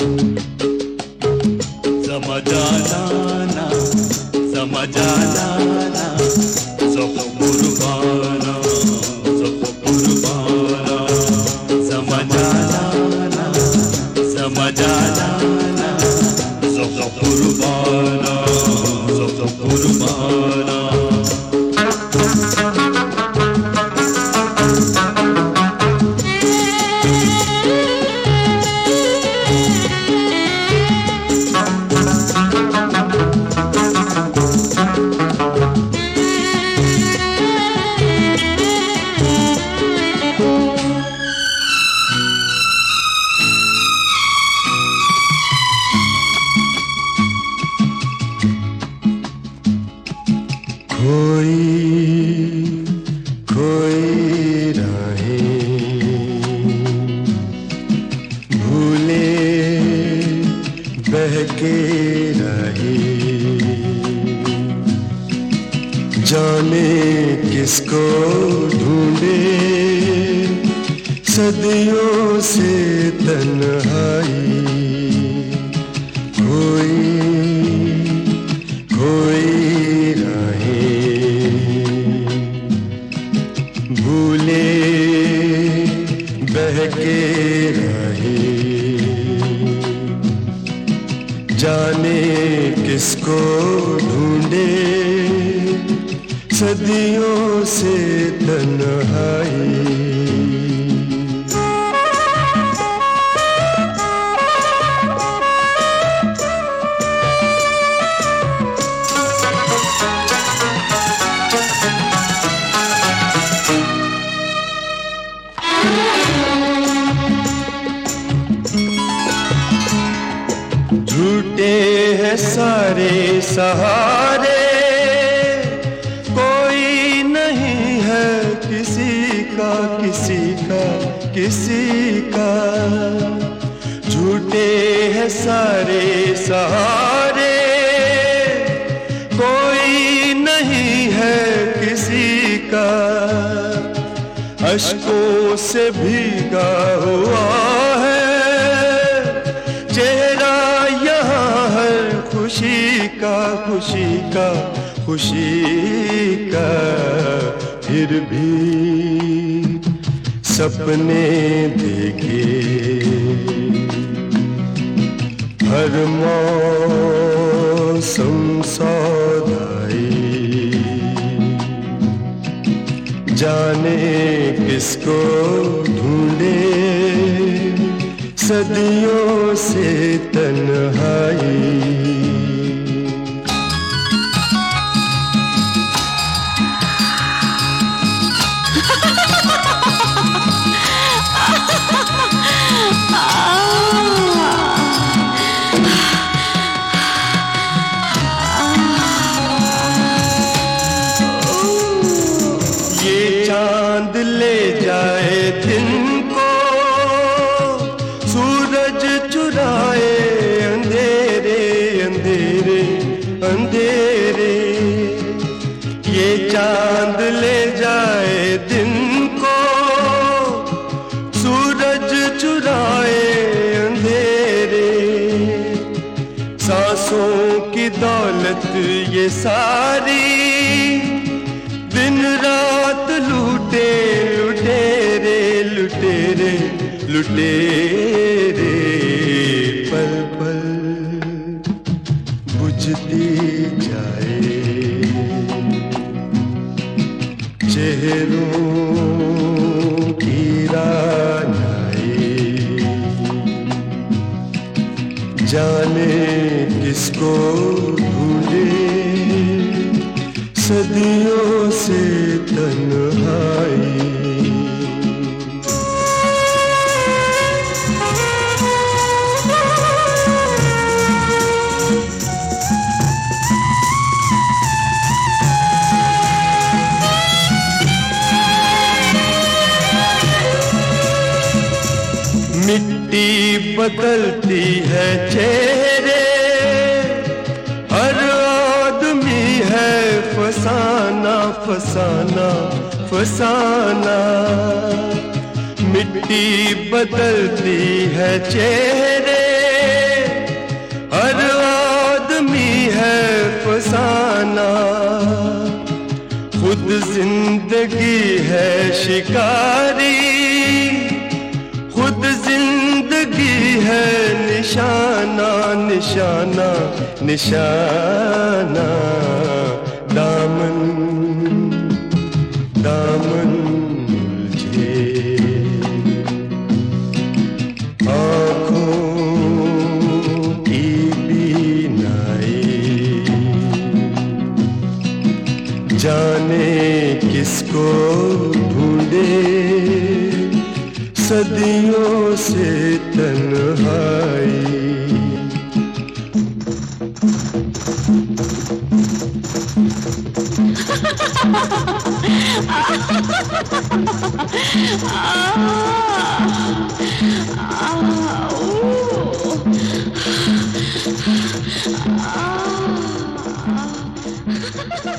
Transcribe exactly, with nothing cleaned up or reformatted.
Zamajana, zamajana, zoko kurbana, zoko kurbana, zamajana, zamajana, zoko kurbana, zoko kurbana. खोई खोई राहें भूले बहके राहें जाने किसको ढूंढे सदियों से तन्हाई खोई खोई भूले बहके राहें जाने किसको ढूंढे सदियों से तन्हाई झूठे हैं सारे सहारे कोई नहीं है किसी का किसी का किसी का झूठे हैं सारे सहारे कोई नहीं है किसी का अश्कों से भीगा हुआ है चेहरा यहाँ है खुशी का खुशी का खुशी का फिर भी सपने देखे हर मौसम सौदाई जाने किसको ढूंढे सदियों से तन्हाई ये चांद ले जाए दिन को सूरज चुराए अंधेरे अंधेरे अंधेरे ये चांद ले जाए दिन को सूरज चुराए अंधेरे सांसों की दौलत ये सारी दिन रात लूटे लुटेरे लुटेरे लुटेरे पल पल बुझती जाए चेहरों की रानाई जाने किसको ढूंढे सदियों से तन्हाई मिट्टी बदलती है चेहरे हर आदमी है फसाना फसाना फसाना मिट्टी बदलती है चेहरे फसाना, खुद जिंदगी है शिकारी, खुद जिंदगी है निशाना निशाना निशाना। दामन दामन उलझे, आँखों की बीनाई, जाने किसको ढूंढे सदियों से तन्हाई। Ah,